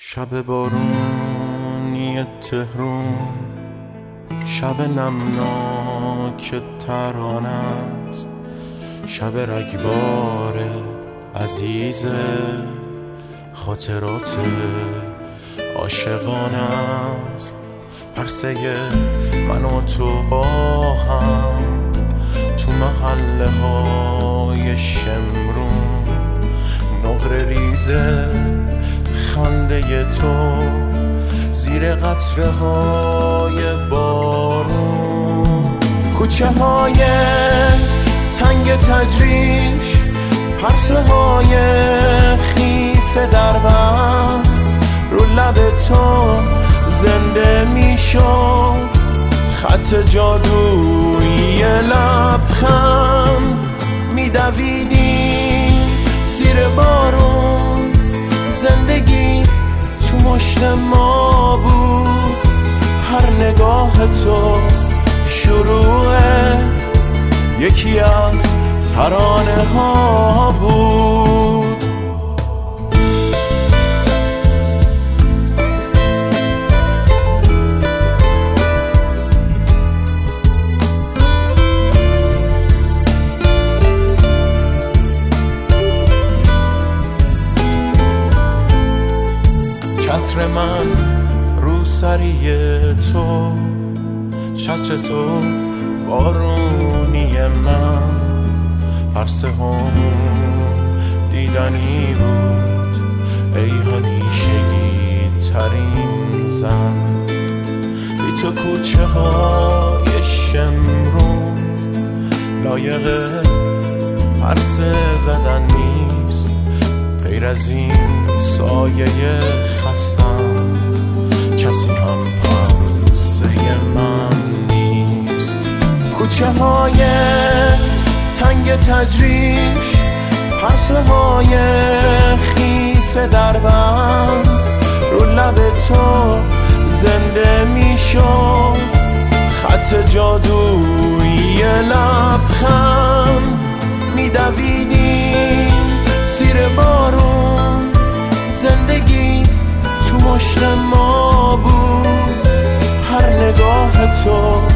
شب بارونی تهرون، شب نمناک ترانه است، شب رگبار عزیز خاطرات عاشقانه است. پرسه من و تو با هم تو محله های شمرون، نقره ریزه خنده تو زیر قطره های بارون، کوچه های تنگ تجریش، پرسه های خیس دربند، رو لب تو زنده میشد خط جادویی لبخند. میدویدیم زیر بارون، زندگی تو مشت ما بود، هر نگاه تو شروع یکی از ترانه ها بود. چتر من رو سری تو، چتر تو بارونی من، پرسه هم دیدنی بود ای همیشگی ترین زن. بی تو کوچه های شمرون لایق پرسه زدن نیست، غیر از این سایه خستم کسی هم پرسه من نیست. کوچه های تنگ تجریش، پرسه های خیس دربند، رو لب تو زنده میشد خط جادویی لبخند. میدویدیم زیر بارون، زندگی تو مشت ما بود، هر نگاه تو